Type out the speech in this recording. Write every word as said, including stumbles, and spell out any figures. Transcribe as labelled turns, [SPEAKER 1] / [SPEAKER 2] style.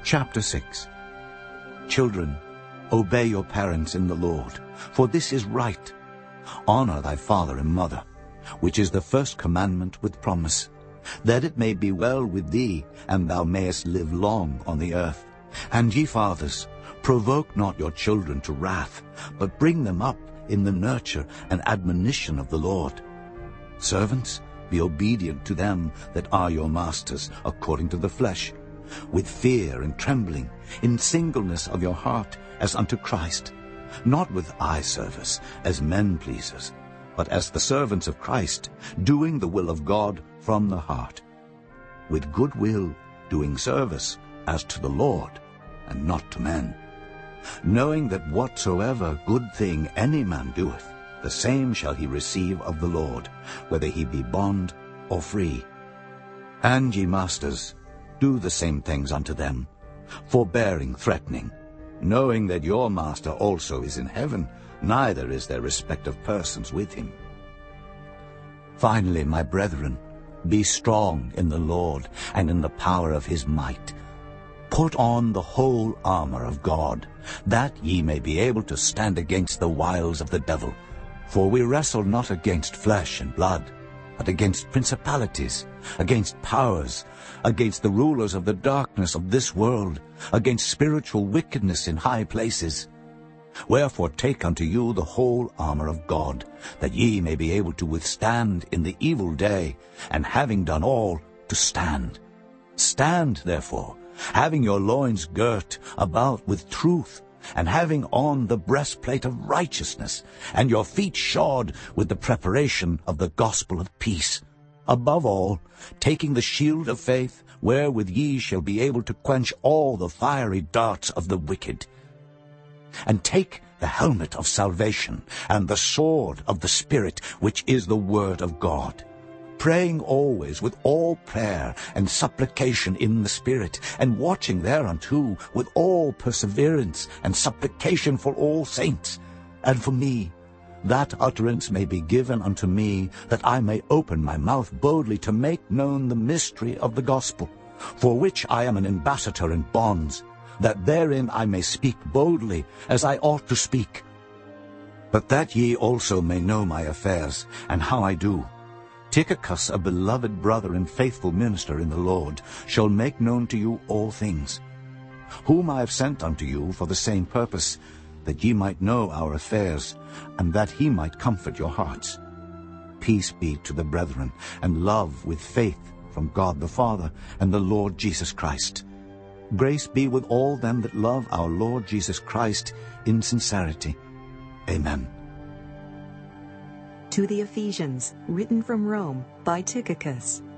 [SPEAKER 1] Chapter six. Children, obey your parents in the Lord, for this is right. Honor thy father and mother, which is the first commandment with promise, that it may be well with thee, and thou mayest live long on the earth. And ye fathers, provoke not your children to wrath, but bring them up in the nurture and admonition of the Lord. Servants, be obedient to them that are your masters, according to the flesh, with fear and trembling, in singleness of your heart, as unto Christ, not with eye service, as men pleasers, but as the servants of Christ, doing the will of God from the heart, with good will doing service as to the Lord, and not to men, knowing that whatsoever good thing any man doeth, the same shall he receive of the Lord, whether he be bond or free. And ye masters, do the same things unto them, forbearing threatening, knowing that your master also is in heaven, neither is there respect of persons with him. Finally, my brethren, be strong in the Lord and in the power of his might. Put on the whole armor of God, that ye may be able to stand against the wiles of the devil. For we wrestle not against flesh and blood, but against principalities, against powers, against the rulers of the darkness of this world, against spiritual wickedness in high places. Wherefore take unto you the whole armor of God, that ye may be able to withstand in the evil day, and having done all, to stand. Stand, therefore, having your loins girt about with truth, and having on the breastplate of righteousness, and your feet shod with the preparation of the gospel of peace. Above all, taking the shield of faith, wherewith ye shall be able to quench all the fiery darts of the wicked. And take the helmet of salvation, and the sword of the Spirit, which is the word of God, praying always with all prayer and supplication in the Spirit, and watching thereunto with all perseverance and supplication for all saints, and for me, that utterance may be given unto me, that I may open my mouth boldly to make known the mystery of the gospel, for which I am an ambassador in bonds, that therein I may speak boldly, as I ought to speak. But that ye also may know my affairs, and how I do, Tychicus, a beloved brother and faithful minister in the Lord, shall make known to you all things, whom I have sent unto you for the same purpose, that ye might know our affairs, and that he might comfort your hearts. Peace be to the brethren, and love with faith from God the Father and the Lord Jesus Christ. Grace be with all them that love our Lord Jesus Christ in sincerity. Amen.
[SPEAKER 2] To the Ephesians, written from Rome by Tychicus,